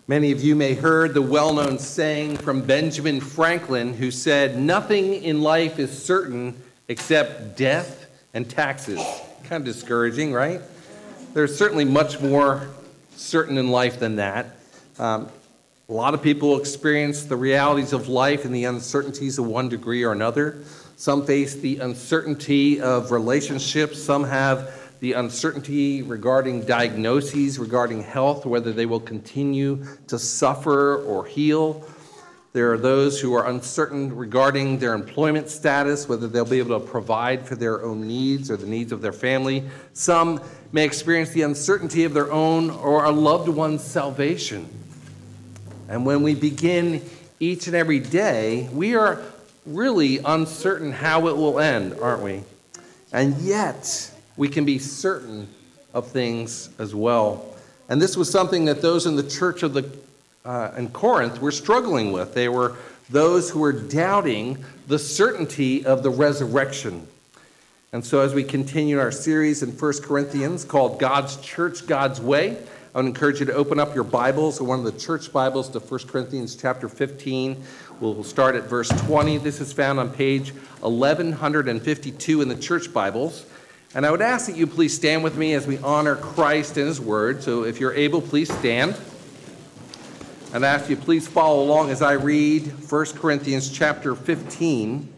Many of you may have heard the well-known saying from Benjamin Franklin, who said, "Nothing in life is certain except death and taxes." Kind of discouraging, right? There's certainly much more certain in life than that. A lot of people experience the realities of life and the uncertainties of one degree or another. Some face the uncertainty of relationships. Some have the uncertainty regarding diagnoses, regarding health, whether they will continue to suffer or heal. There are those who are uncertain regarding their employment status, whether they'll be able to provide for their own needs or the needs of their family. Some may experience the uncertainty of their own or a loved one's salvation. And when we begin each and every day, we are really uncertain how it will end, aren't we? And yet, we can be certain of things as well. And this was something that those in the church of in Corinth were struggling with. They were those who were doubting the certainty of the resurrection. And so as we continue our series in 1 Corinthians called God's Church, God's Way, I would encourage you to open up your Bibles, or one of the church Bibles, to 1 Corinthians chapter 15. We'll start at verse 20. This is found on page 1152 in the church Bibles. And I would ask that you please stand with me as we honor Christ and his word. So if you're able, please stand. And I ask you please follow along as I read 1 Corinthians chapter 15,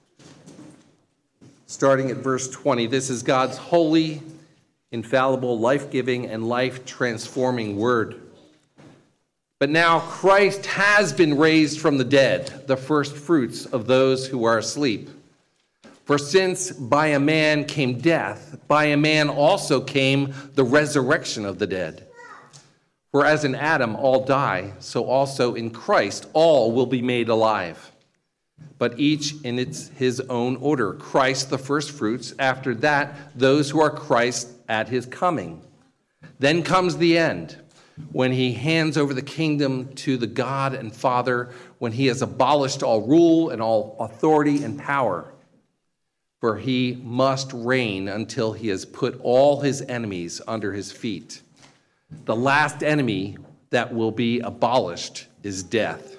starting at verse 20. This is God's holy, infallible, life-giving, and life-transforming word. But now Christ has been raised from the dead, the first fruits of those who are asleep. For since by a man came death, by a man also came the resurrection of the dead. For as in Adam all die, so also in Christ all will be made alive. But each in his own order. Christ the firstfruits, after that those who are Christ at his coming. Then comes the end, when he hands over the kingdom to the God and Father, when he has abolished all rule and all authority and power. For he must reign until he has put all his enemies under his feet. The last enemy that will be abolished is death.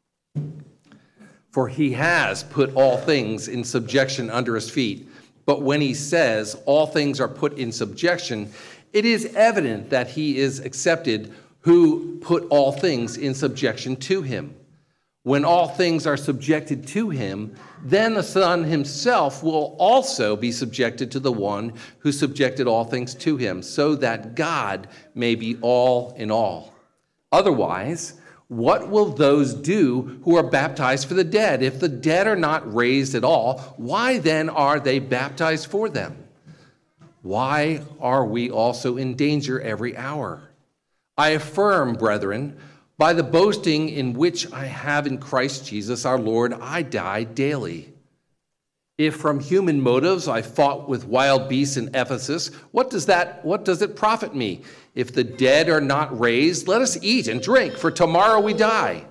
For he has put all things in subjection under his feet. But when he says all things are put in subjection, it is evident that he is accepted who put all things in subjection to him. When all things are subjected to him, then the Son himself will also be subjected to the one who subjected all things to him, so that God may be all in all. Otherwise, what will those do who are baptized for the dead? If the dead are not raised at all, why then are they baptized for them? Why are we also in danger every hour? I affirm, brethren, by the boasting in which I have in Christ Jesus our Lord, I die daily. If from human motives I fought with wild beasts in Ephesus, what does it profit me? If the dead are not raised, let us eat and drink, for tomorrow we die.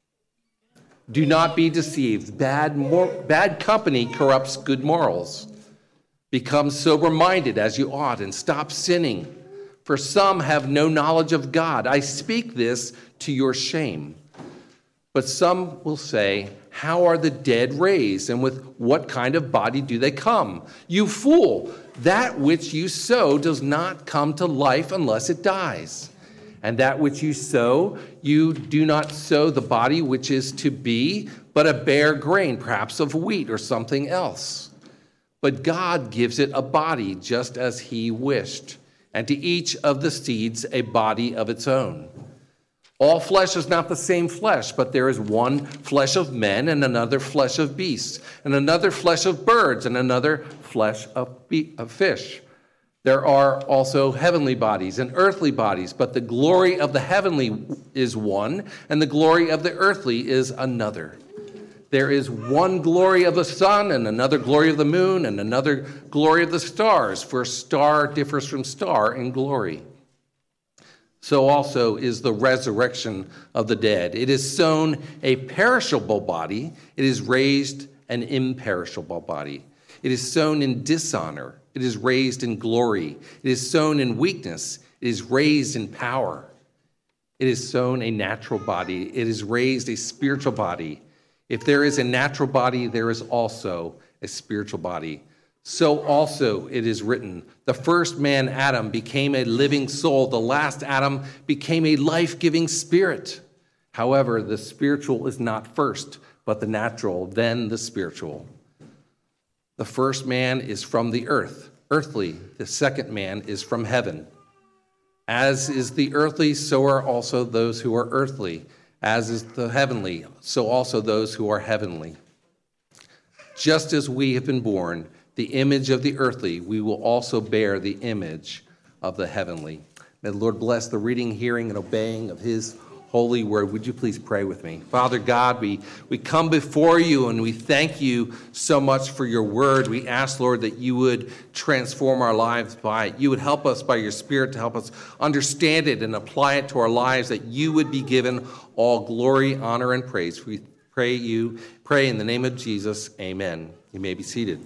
Do not be deceived. Bad company corrupts good morals. Become sober-minded as you ought, and stop sinning. For some have no knowledge of God. I speak this to your shame. But some will say, how are the dead raised, and with what kind of body do they come? You fool! That which you sow does not come to life unless it dies. And that which you sow, you do not sow the body which is to be, but a bare grain, perhaps of wheat or something else. But God gives it a body just as he wished, and to each of the seeds a body of its own. All flesh is not the same flesh, but there is one flesh of men, and another flesh of beasts, and another flesh of birds, and another flesh of fish. There are also heavenly bodies and earthly bodies, but the glory of the heavenly is one, and the glory of the earthly is another. There is one glory of the sun, and another glory of the moon, and another glory of the stars, for star differs from star in glory. So also is the resurrection of the dead. It is sown a perishable body, it is raised an imperishable body. It is sown in dishonor, it is raised in glory. It is sown in weakness, it is raised in power. It is sown a natural body. It is raised a spiritual body. If there is a natural body, there is also a spiritual body. So also it is written, the first man, Adam, became a living soul. The last Adam became a life-giving spirit. However, the spiritual is not first, but the natural, then the spiritual. The first man is from the earth, earthly. The second man is from heaven. As is the earthly, so are also those who are earthly. As is the heavenly, so also those who are heavenly. Just as we have been born the image of the earthly, we will also bear the image of the heavenly. May the Lord bless the reading, hearing, and obeying of his holy word. Would you please pray with me? Father God, we come before you and we thank you so much for your word. We ask, Lord, that you would transform our lives by it. You would help us by your Spirit to help us understand it and apply it to our lives, that you would be given all glory, honor, and praise. We pray in the name of Jesus. Amen. You may be seated.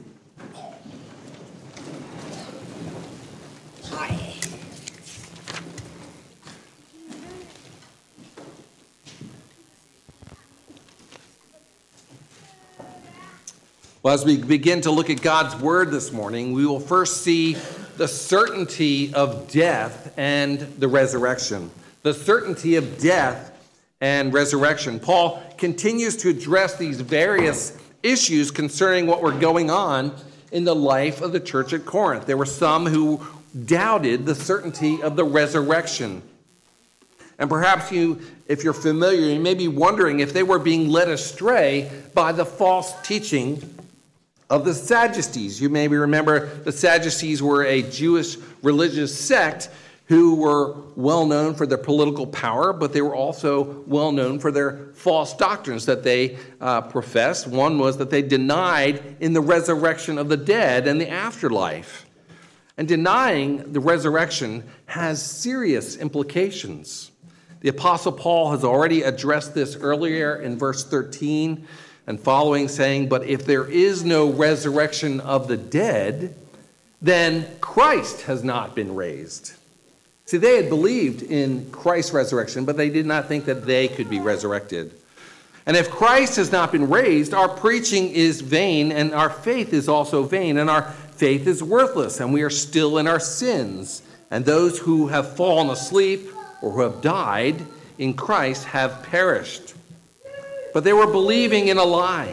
Well, as we begin to look at God's word this morning, we will first see the certainty of death and the resurrection. The certainty of death and resurrection. Paul continues to address these various issues concerning what were going on in the life of the church at Corinth. There were some who doubted the certainty of the resurrection. And perhaps if you're familiar, you may be wondering if they were being led astray by the false teaching of the Sadducees. You maybe remember the Sadducees were a Jewish religious sect who were well known for their political power, but they were also well known for their false doctrines that they professed. One was that they denied in the resurrection of the dead and the afterlife. And denying the resurrection has serious implications. The Apostle Paul has already addressed this earlier in verse 13 and following, saying, "But if there is no resurrection of the dead, then Christ has not been raised." See, they had believed in Christ's resurrection, but they did not think that they could be resurrected. And if Christ has not been raised, our preaching is vain, and our faith is also vain, and our faith is worthless, and we are still in our sins. And those who have fallen asleep or who have died in Christ have perished. But they were believing in a lie.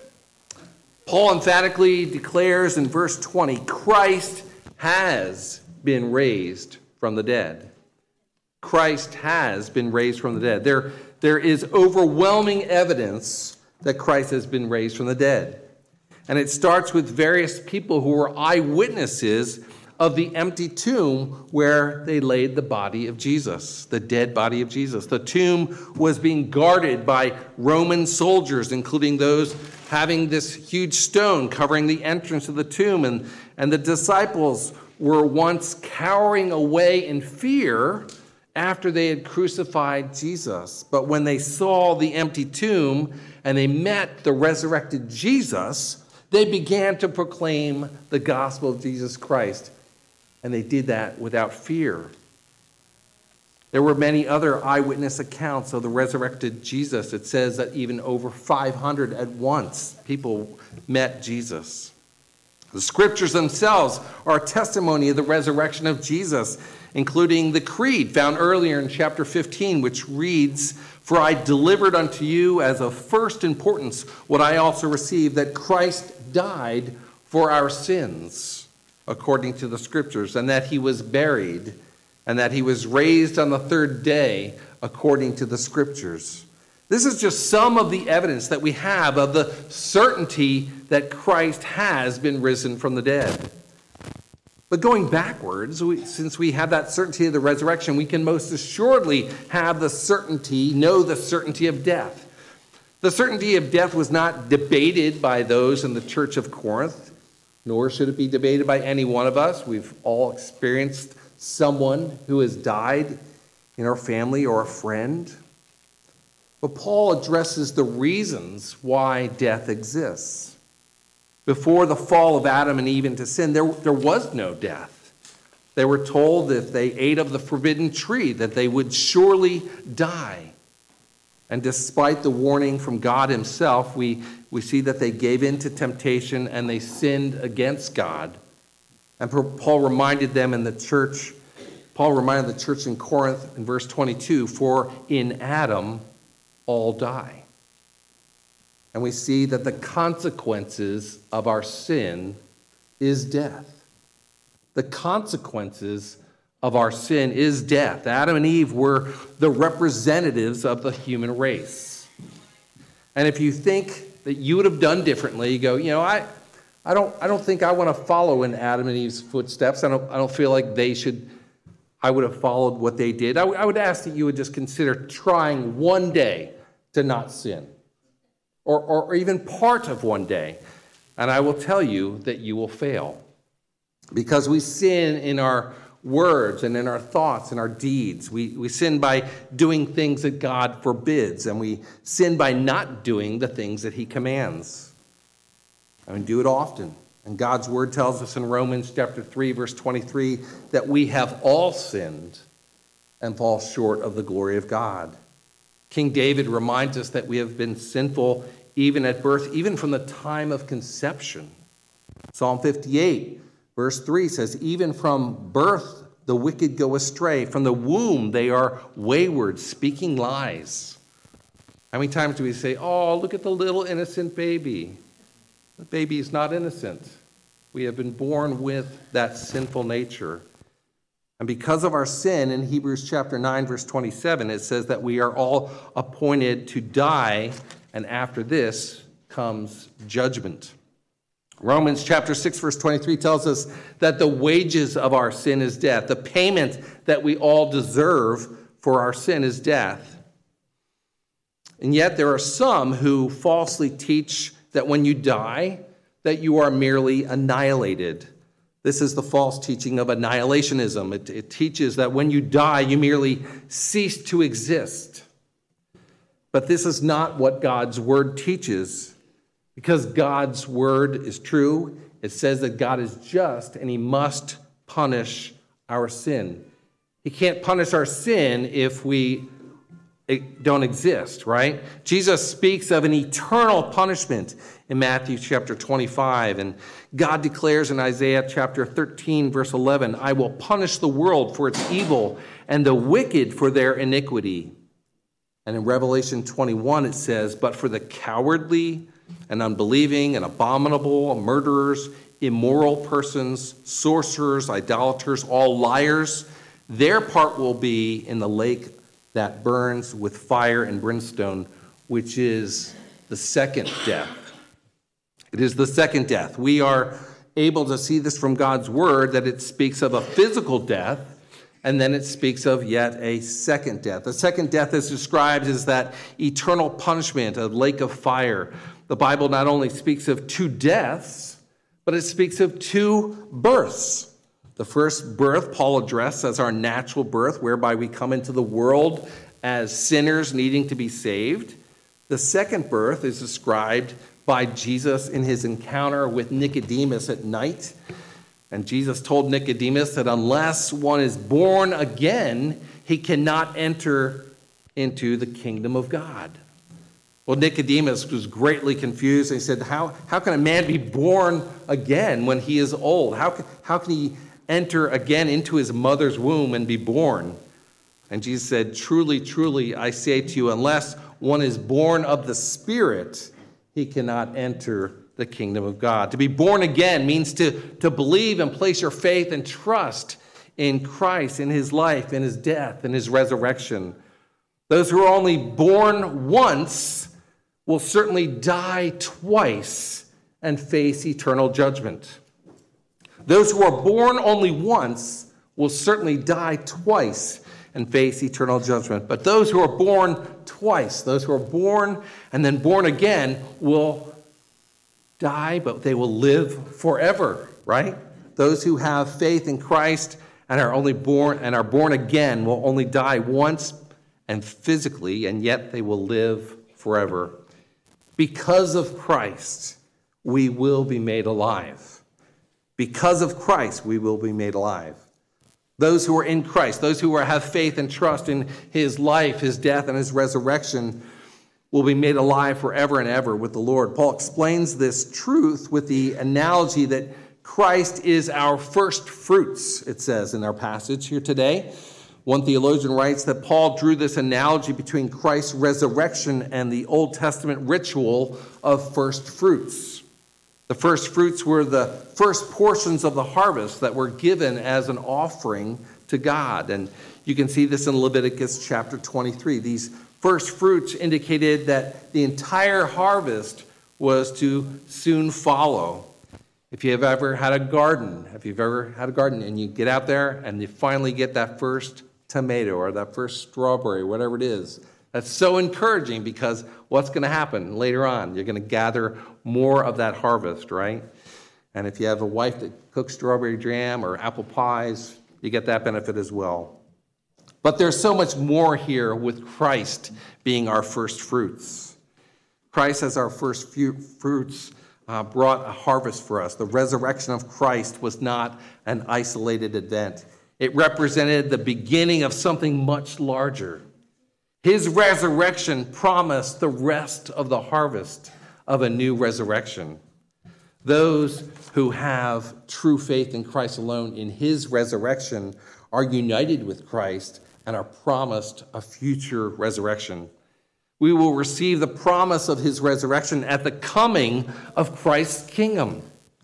Paul emphatically declares in verse 20, Christ has been raised from the dead. Christ has been raised from the dead. There is overwhelming evidence that Christ has been raised from the dead. And it starts with various people who were eyewitnesses of the empty tomb where they laid the body of Jesus, the dead body of Jesus. The tomb was being guarded by Roman soldiers, including those having this huge stone covering the entrance of the tomb. And the disciples were once cowering away in fear after they had crucified Jesus. But when they saw the empty tomb and they met the resurrected Jesus, they began to proclaim the gospel of Jesus Christ. And they did that without fear. There were many other eyewitness accounts of the resurrected Jesus. It says that even over 500 at once people met Jesus. The scriptures themselves are a testimony of the resurrection of Jesus, including the creed found earlier in chapter 15, which reads, "For I delivered unto you as of first importance what I also received, that Christ died for our sins, according to the scriptures, and that he was buried, and that he was raised on the third day, according to the scriptures." This is just some of the evidence that we have of the certainty that Christ has been risen from the dead. But going backwards, since we have that certainty of the resurrection, we can most assuredly know the certainty of death. The certainty of death was not debated by those in the church of Corinth, nor should it be debated by any one of us. We've all experienced someone who has died in our family or a friend. But Paul addresses the reasons why death exists. Before the fall of Adam and Eve into sin, there was no death. They were told if they ate of the forbidden tree that they would surely die. And despite the warning from God himself, we see that they gave in to temptation and they sinned against God. And Paul reminded them in the church, Paul reminded the church in Corinth in verse 22, for in Adam all die. And we see that the consequences of our sin is death. The consequences of our sin is death. Adam and Eve were the representatives of the human race. And if you think that you would have done differently, you go, I don't think I want to follow in Adam and Eve's footsteps. I don't feel like I would have followed what they did. I would ask that you would just consider trying one day to not sin, or even part of one day. And I will tell you that you will fail. Because we sin in our words and in our thoughts and our deeds. We sin by doing things that God forbids, and we sin by not doing the things that he commands. And we do it often. And God's word tells us in Romans chapter 3, verse 23, that we have all sinned and fall short of the glory of God. King David reminds us that we have been sinful even at birth, even from the time of conception. Psalm 58, verse 3 says, even from birth the wicked go astray. From the womb they are wayward, speaking lies. How many times do we say, oh, look at the little innocent baby? The baby is not innocent. We have been born with that sinful nature. And because of our sin, in Hebrews chapter 9, verse 27, it says that we are all appointed to die, and after this comes judgment. Romans chapter 6, verse 23 tells us that the wages of our sin is death. The payment that we all deserve for our sin is death. And yet there are some who falsely teach that when you die, that you are merely annihilated. This is the false teaching of annihilationism. It teaches that when you die, you merely cease to exist. But this is not what God's word teaches, because God's word is true. It says that God is just and he must punish our sin. He can't punish our sin if we don't exist, right? Jesus speaks of an eternal punishment in Matthew chapter 25, and God declares in Isaiah chapter 13, verse 11, I will punish the world for its evil and the wicked for their iniquity. And in Revelation 21, it says, but for the cowardly and unbelieving and abominable, murderers, immoral persons, sorcerers, idolaters, all liars, their part will be in the lake that burns with fire and brimstone, which is the second death. It is the second death. We are able to see this from God's word, that it speaks of a physical death, and then it speaks of yet a second death. The second death is described as that eternal punishment, a lake of fire. The Bible not only speaks of two deaths, but it speaks of two births. The first birth Paul addressed as our natural birth, whereby we come into the world as sinners needing to be saved. The second birth is described by Jesus in his encounter with Nicodemus at night. And Jesus told Nicodemus that unless one is born again, he cannot enter into the kingdom of God. Well, Nicodemus was greatly confused. He said, how can a man be born again when he is old? How can he enter again into his mother's womb and be born? And Jesus said, truly, truly, I say to you, unless one is born of the Spirit, he cannot enter the kingdom of God. To be born again means to believe and place your faith and trust in Christ, in his life, in his death, in his resurrection. Those who are only born once will certainly die twice and face eternal judgment. Those who are born only once will certainly die twice and face eternal judgment. But those who are born twice, those who are born and then born again, will die, but they will live forever, right? Those who have faith in Christ and are only born and are born again will only die once and physically, and yet they will live forever. Because of Christ, we will be made alive. Because of Christ, we will be made alive. Those who are in Christ, those who have faith and trust in his life, his death, and his resurrection will be made alive forever and ever with the Lord. Paul explains this truth with the analogy that Christ is our first fruits, it says in our passage here today. One theologian writes that Paul drew this analogy between Christ's resurrection and the Old Testament ritual of first fruits. The first fruits were the first portions of the harvest that were given as an offering to God. And you can see this in Leviticus chapter 23. These first fruits indicated that the entire harvest was to soon follow. If you have ever had a garden, and you get out there and you finally get that first tomato or that first strawberry, whatever it is, that's so encouraging because what's going to happen later on? You're going to gather more of that harvest, right? And if you have a wife that cooks strawberry jam or apple pies, you get that benefit as well. But there's so much more here with Christ being our first fruits. Christ as our first fruits brought a harvest for us. The resurrection of Christ was not an isolated event. It represented the beginning of something much larger. His resurrection promised the rest of the harvest of a new resurrection. Those who have true faith in Christ alone in his resurrection are united with Christ and are promised a future resurrection. We will receive the promise of his resurrection at the coming of Christ's kingdom.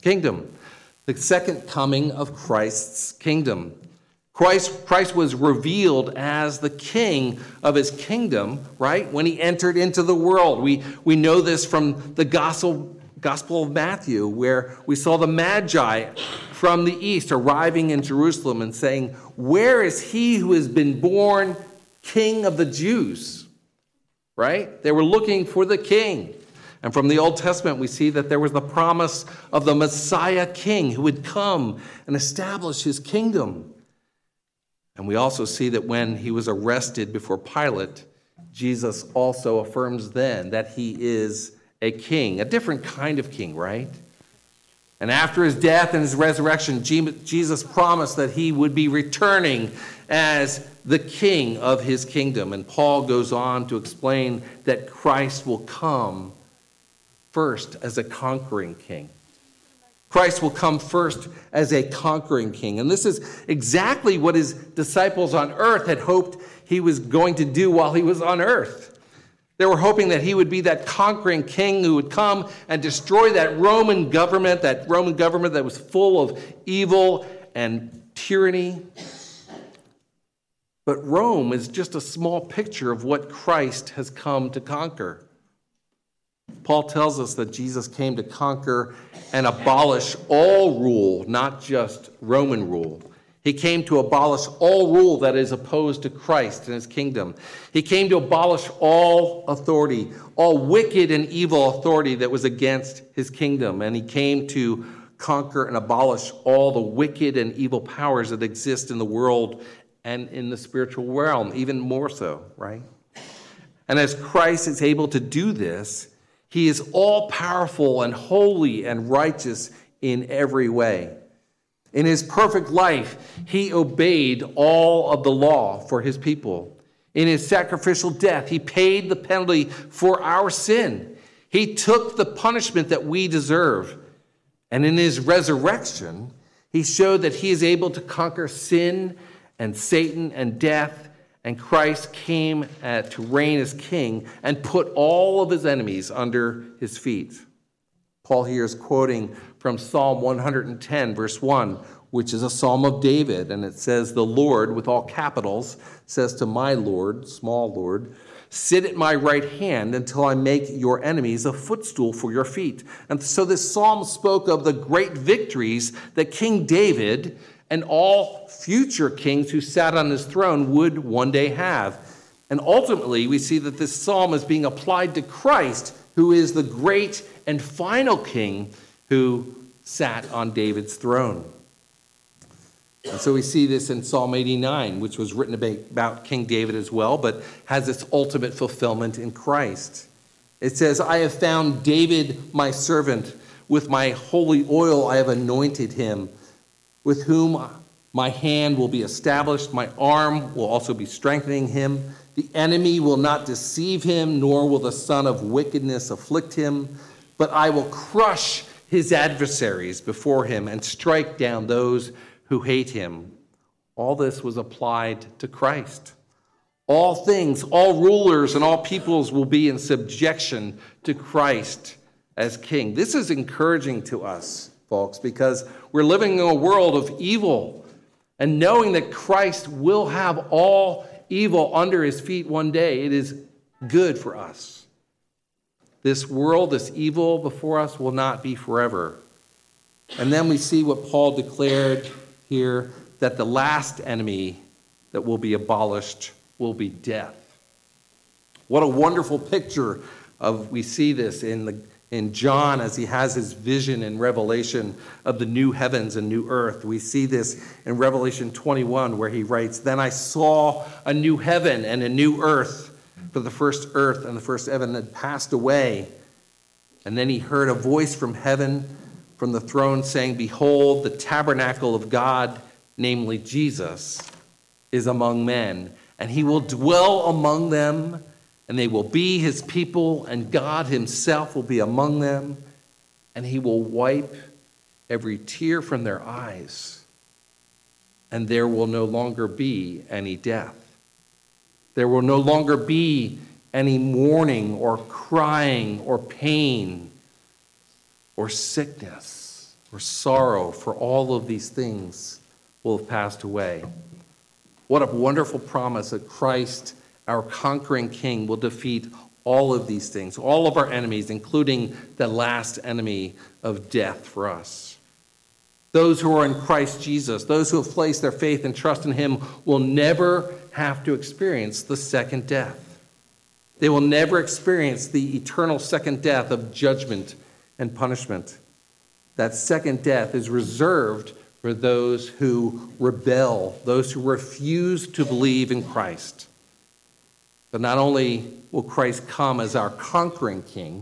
The second coming of Christ's kingdom. Christ was revealed as the king of his kingdom, right? When he entered into the world. We know this from the Gospel of Matthew, where we saw the Magi from the east arriving in Jerusalem and saying, "Where is he who has been born King of the Jews?" Right? They were looking for the king. And from the Old Testament, we see that there was the promise of the Messiah king who would come and establish his kingdom. And we also see that when he was arrested before Pilate, Jesus also affirms then that he is a king, a different kind of king, right? And after his death and his resurrection, Jesus promised that he would be returning as the king of his kingdom. And Paul goes on to explain that Christ will come first as a conquering king. Christ will come first as a conquering king. And this is exactly what his disciples on earth had hoped he was going to do while he was on earth. They were hoping that he would be that conquering king who would come and destroy that Roman government that was full of evil and tyranny. But Rome is just a small picture of what Christ has come to conquer. Paul tells us that Jesus came to conquer and abolish all rule, not just Roman rule. He came to abolish all rule that is opposed to Christ and his kingdom. He came to abolish all authority, all wicked and evil authority that was against his kingdom. And he came to conquer and abolish all the wicked and evil powers that exist in the world and in the spiritual realm, even more so, right? And as Christ is able to do this, he is all-powerful and holy and righteous in every way. In his perfect life, he obeyed all of the law for his people. In his sacrificial death, he paid the penalty for our sin. He took the punishment that we deserve. And in his resurrection, he showed that he is able to conquer sin and Satan and death. And Christ came to reign as king and put all of his enemies under his feet. Paul here is quoting from Psalm 110, verse 1, which is a psalm of David. And it says, "The Lord," with all capitals, says to my Lord, small Lord, "Sit at my right hand until I make your enemies a footstool for your feet." And so this psalm spoke of the great victories that King David and all future kings who sat on his throne would one day have. And ultimately, we see that this psalm is being applied to Christ, who is the great and final king who sat on David's throne. And so we see this in Psalm 89, which was written about King David as well, but has its ultimate fulfillment in Christ. It says, "I have found David my servant. With my holy oil I have anointed him, with whom My hand will be established. My arm will also be strengthening him. The enemy will not deceive him, nor will the son of wickedness afflict him. But I will crush his adversaries before him and strike down those who hate him. All this was applied to Christ. All things, all rulers, and all peoples will be in subjection to Christ as king. This is encouraging to us, folks, because we're living in a world of evil. And knowing that Christ will have all evil under his feet one day, it is good for us. This world, this evil before us will not be forever. And then we see what Paul declared here, that the last enemy that will be abolished will be death. What a wonderful picture of, we see this in John as he has his vision and revelation of the new heavens and new earth. We see this in Revelation 21 where he writes, "Then I saw a new heaven and a new earth, for the first earth and the first heaven had passed away. And then he heard a voice from heaven, from the throne, saying, 'Behold, the tabernacle of God, namely Jesus, is among men, and he will dwell among them, and they will be his people, and God himself will be among them, and he will wipe every tear from their eyes, and there will no longer be any death. There will no longer be any mourning or crying or pain or sickness or sorrow, for all of these things will have passed away.'" What a wonderful promise that Christ, our conquering King, will defeat all of these things, all of our enemies, including the last enemy of death for us. Those who are in Christ Jesus, those who have placed their faith and trust in him, will never have to experience the second death. They will never experience the eternal second death of judgment and punishment. That second death is reserved for those who rebel, those who refuse to believe in Christ. But not only will Christ come as our conquering king,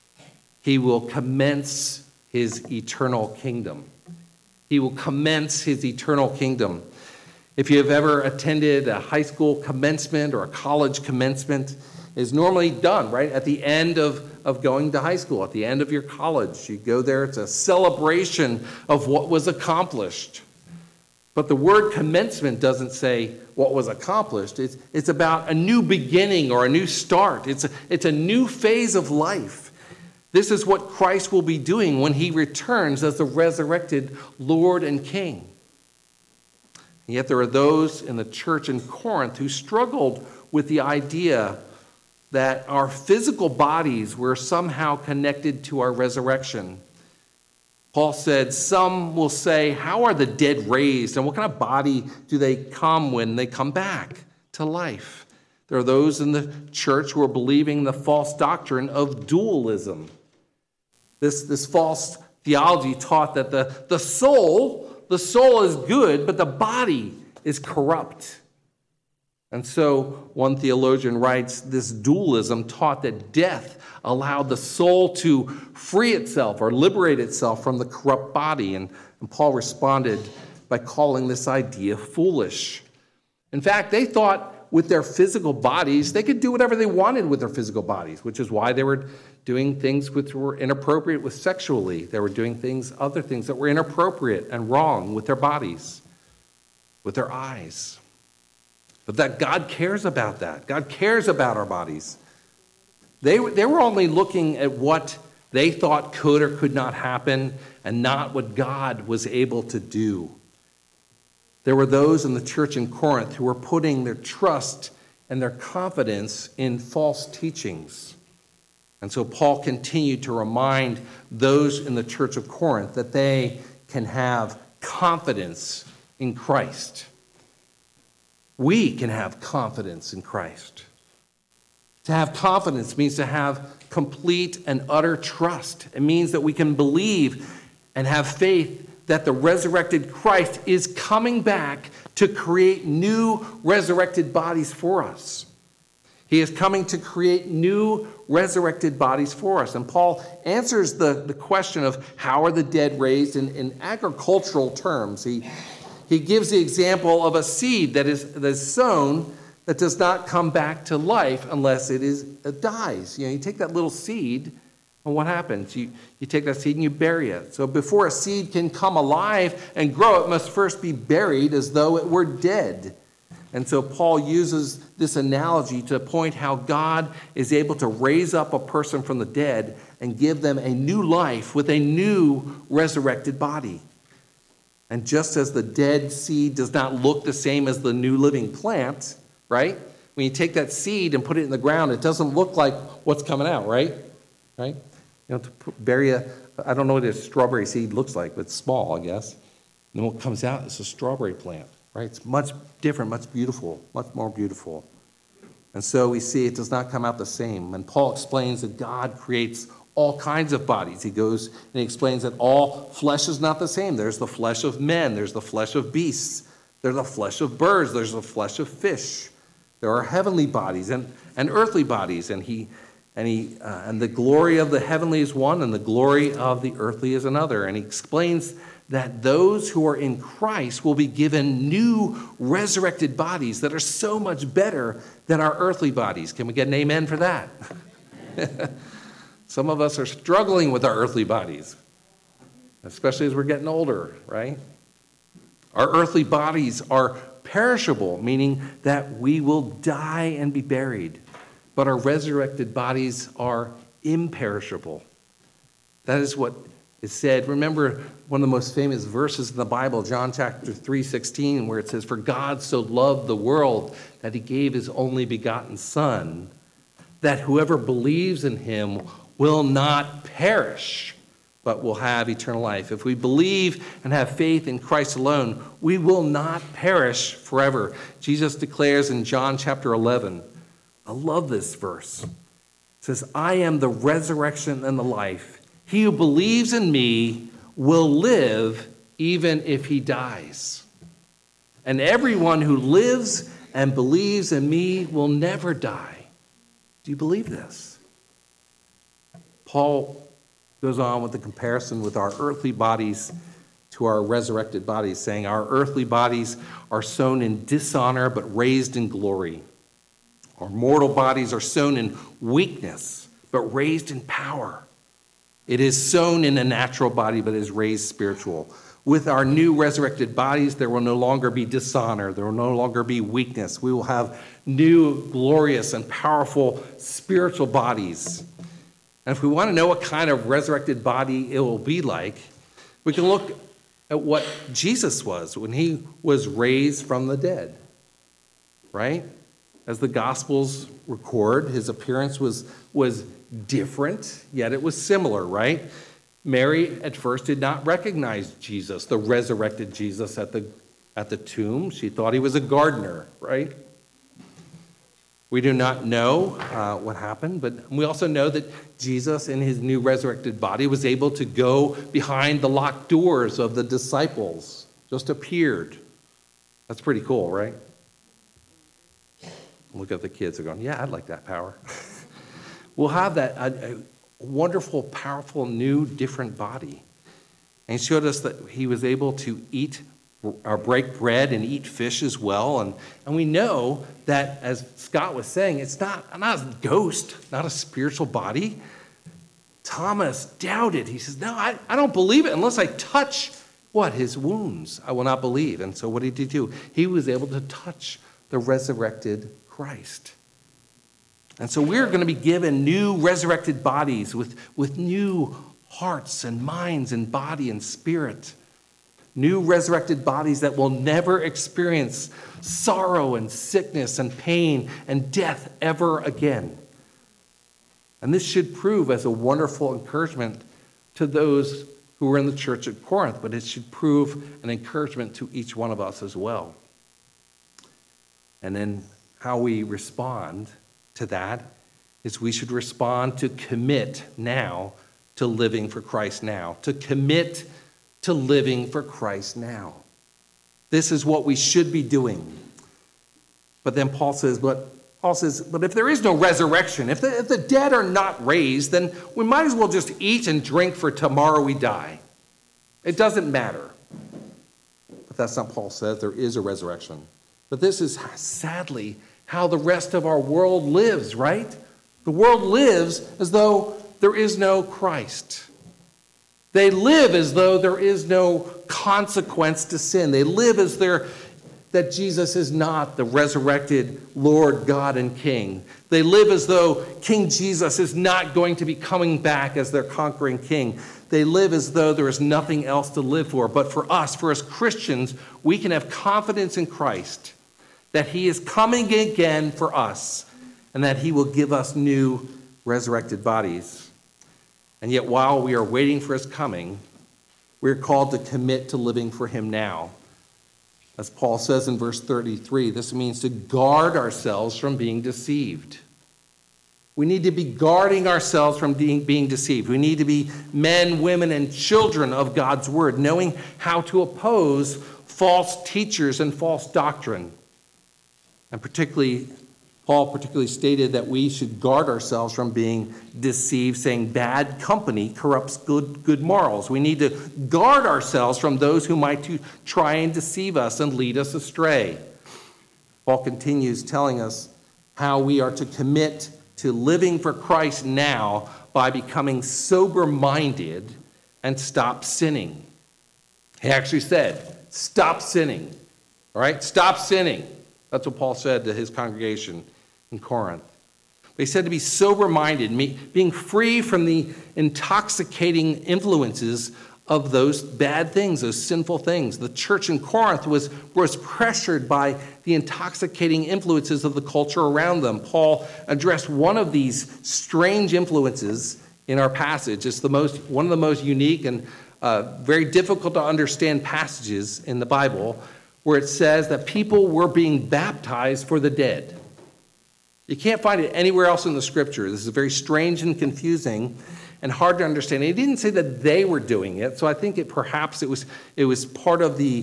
he will commence his eternal kingdom. He will commence his eternal kingdom. If you have ever attended a high school commencement or a college commencement, it's normally done, right, at the end of going to high school, at the end of your college. You go there, it's a celebration of what was accomplished. But the word commencement doesn't say what was accomplished. It's about a new beginning or a new start. It's a new phase of life. This is what Christ will be doing when he returns as the resurrected Lord and King. And yet there are those in the church in Corinth who struggled with the idea that our physical bodies were somehow connected to our resurrection. Paul said, some will say, "How are the dead raised? And what kind of body do they come when they come back to life?" There are those in the church who are believing the false doctrine of dualism. This false theology taught that the soul is good, but the body is corrupt. And so one theologian writes, this dualism taught that death allowed the soul to free itself or liberate itself from the corrupt body. And Paul responded by calling this idea foolish. In fact, they thought with their physical bodies, they could do whatever they wanted with their physical bodies, which is why they were doing things which were inappropriate with sexually. They were doing other things that were inappropriate and wrong with their bodies, with their eyes. But that God cares about that. God cares about our bodies. They were only looking at what they thought could or could not happen and not what God was able to do. There were those in the church in Corinth who were putting their trust and their confidence in false teachings. And so Paul continued to remind those in the church of Corinth that they can have confidence in Christ. We can have confidence in Christ. To have confidence means to have complete and utter trust. It means that we can believe and have faith that the resurrected Christ is coming back to create new resurrected bodies for us. He is coming to create new resurrected bodies for us. And Paul answers the question of how are the dead raised in agricultural terms. He gives the example of a seed that is sown that does not come back to life unless it dies. You take that little seed, and what happens? You take that seed and you bury it. So before a seed can come alive and grow, it must first be buried as though it were dead. And so Paul uses this analogy to point how God is able to raise up a person from the dead and give them a new life with a new resurrected body. And just as the dead seed does not look the same as the new living plant, right? When you take that seed and put it in the ground, it doesn't look like what's coming out, right? Right? To bury I don't know what a strawberry seed looks like, but it's small, I guess. And then what comes out is a strawberry plant, right? It's much different, much more beautiful. And so we see it does not come out the same. And Paul explains that God creates all kinds of bodies. He goes and he explains that all flesh is not the same. There's the flesh of men. There's the flesh of beasts. There's the flesh of birds. There's the flesh of fish. There are heavenly bodies and earthly bodies. And the glory of the heavenly is one, and the glory of the earthly is another. And he explains that those who are in Christ will be given new resurrected bodies that are so much better than our earthly bodies. Can we get an amen for that? Some of us are struggling with our earthly bodies, especially as we're getting older, right? Our earthly bodies are perishable, meaning that we will die and be buried. But our resurrected bodies are imperishable. That is what is said. Remember one of the most famous verses in the Bible, John chapter 3:16, where it says, "For God so loved the world that he gave his only begotten Son, that whoever believes in him will not perish, but will have eternal life." If we believe and have faith in Christ alone, we will not perish forever. Jesus declares in John chapter 11, I love this verse. It says, "I am the resurrection and the life. He who believes in me will live even if he dies. And everyone who lives and believes in me will never die." Do you believe this? Paul goes on with the comparison with our earthly bodies to our resurrected bodies, saying our earthly bodies are sown in dishonor but raised in glory. Our mortal bodies are sown in weakness but raised in power. It is sown in a natural body but is raised spiritual. With our new resurrected bodies, there will no longer be dishonor. There will no longer be weakness. We will have new, glorious, and powerful spiritual bodies. And if we want to know what kind of resurrected body it will be like, we can look at what Jesus was when he was raised from the dead, right? As the Gospels record, his appearance was different, yet it was similar, right? Mary at first did not recognize Jesus, the resurrected Jesus at the tomb. She thought he was a gardener, right? We do not know what happened, but we also know that Jesus, in his new resurrected body, was able to go behind the locked doors of the disciples, just appeared. That's pretty cool, right? Look at the kids, they're going, yeah, I'd like that power. We'll have that a wonderful, powerful, new, different body. And he showed us that he was able to eat or break bread and eat fish as well. And we know that, as Scott was saying, it's not a ghost, not a spiritual body. Thomas doubted. He says, no, I don't believe it unless I touch, his wounds. I will not believe. And so what did he do? He was able to touch the resurrected Christ. And so we're going to be given new resurrected bodies with new hearts and minds and body and spirit. New resurrected bodies that will never experience sorrow and sickness and pain and death ever again. And this should prove as a wonderful encouragement to those who were in the church at Corinth, but it should prove an encouragement to each one of us as well. And then how we respond to that is we should respond to commit now to living for Christ now, to commit to living for Christ now. This is what we should be doing. But then Paul says, but if there is no resurrection, if the dead are not raised, then we might as well just eat and drink for tomorrow we die. It doesn't matter. But That's not Paul says. There is a resurrection. But this is sadly how the rest of our world lives, right? The world lives as though there is no Christ. They live as though there is no consequence to sin. They live as that Jesus is not the resurrected Lord, God, and King. They live as though King Jesus is not going to be coming back as their conquering king. They live as though there is nothing else to live for. But for us, for as Christians, we can have confidence in Christ that he is coming again for us and that he will give us new resurrected bodies. And yet while we are waiting for his coming, we're called to commit to living for him now. As Paul says in verse 33, this means to guard ourselves from being deceived. We need to be guarding ourselves from being deceived. We need to be men, women, and children of God's word, knowing how to oppose false teachers and false doctrine. And Paul particularly stated that we should guard ourselves from being deceived, saying bad company corrupts good morals. We need to guard ourselves from those who might try and deceive us and lead us astray. Paul continues telling us how we are to commit to living for Christ now by becoming sober-minded and stop sinning. He actually said, stop sinning. All right? Stop sinning. That's what Paul said to his congregation in Corinth. But he said to be sober-minded, being free from the intoxicating influences of those bad things, those sinful things. The church in Corinth was pressured by the intoxicating influences of the culture around them. Paul addressed one of these strange influences in our passage. It's one of the most unique and very difficult to understand passages in the Bible, where it says that people were being baptized for the dead. You can't find it anywhere else in the scripture. This is very strange and confusing and hard to understand. He didn't say that they were doing it, so I think perhaps it was part of the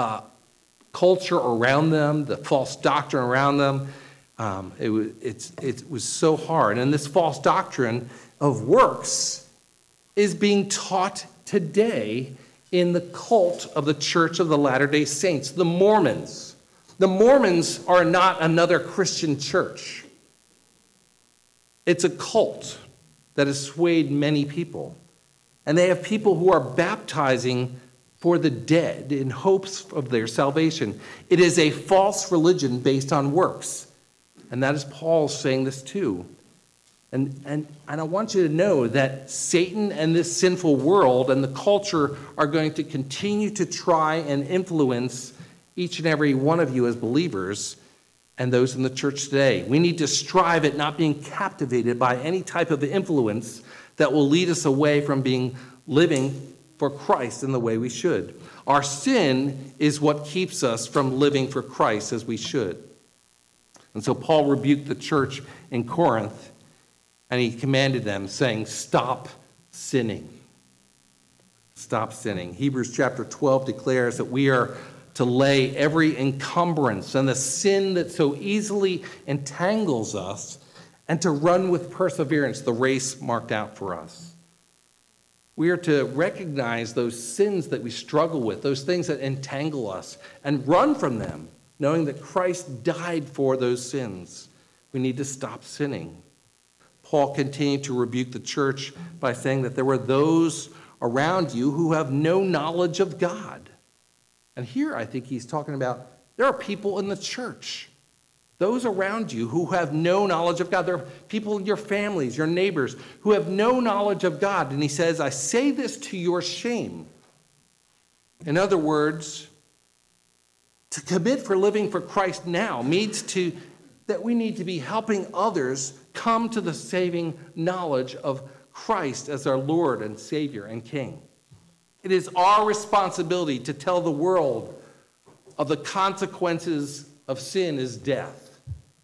culture around them, the false doctrine around them. It was so hard. And this false doctrine of works is being taught today in the cult of the Church of the Latter-day Saints, the Mormons. The Mormons are not another Christian church. It's a cult that has swayed many people. And they have people who are baptizing for the dead in hopes of their salvation. It is a false religion based on works. And that is Paul saying this too. And I want you to know that Satan and this sinful world and the culture are going to continue to try and influence each and every one of you as believers and those in the church today. We need to strive at not being captivated by any type of influence that will lead us away from living for Christ in the way we should. Our sin is what keeps us from living for Christ as we should. And so Paul rebuked the church in Corinth, and he commanded them, saying, stop sinning. Stop sinning. Hebrews chapter 12 declares that we are to lay every encumbrance and the sin that so easily entangles us, and to run with perseverance the race marked out for us. We are to recognize those sins that we struggle with, those things that entangle us, and run from them, knowing that Christ died for those sins. We need to stop sinning. Paul continued to rebuke the church by saying that there were those around you who have no knowledge of God. And here I think he's talking about there are people in the church, those around you who have no knowledge of God. There are people in your families, your neighbors, who have no knowledge of God. And he says, I say this to your shame. In other words, to commit for living for Christ now means that we need to be helping others come to the saving knowledge of Christ as our Lord and Savior and King. It is our responsibility to tell the world of the consequences of sin is death.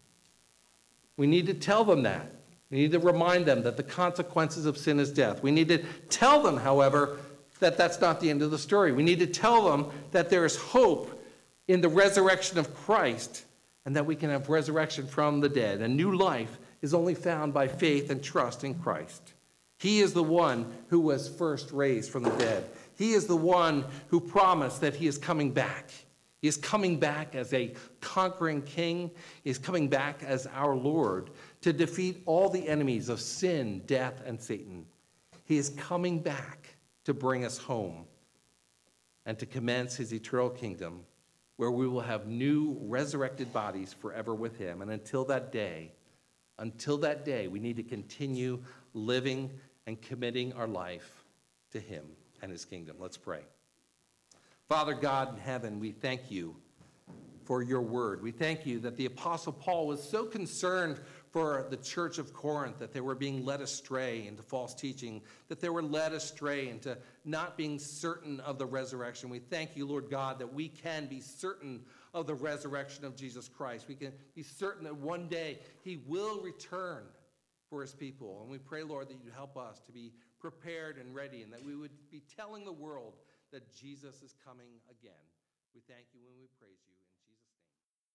We need to tell them that. We need to remind them that the consequences of sin is death. We need to tell them, however, that that's not the end of the story. We need to tell them that there is hope in the resurrection of Christ and that we can have resurrection from the dead. A new life is only found by faith and trust in Christ. He is the one who was first raised from the dead. He is the one who promised that he is coming back. He is coming back as a conquering king. He is coming back as our Lord to defeat all the enemies of sin, death, and Satan. He is coming back to bring us home and to commence his eternal kingdom, where we will have new resurrected bodies forever with him. And until that day, we need to continue living and committing our life to him and his kingdom. Let's pray. Father God in heaven, we thank you for your word. We thank you that the Apostle Paul was so concerned for the church of Corinth, that they were being led astray into false teaching, that they were led astray into not being certain of the resurrection. We thank you, Lord God, that we can be certain of the resurrection of Jesus Christ. We can be certain that one day he will return for his people. And we pray, Lord, that you help us to be prepared and ready, and that we would be telling the world that Jesus is coming again. We thank you and we praise you.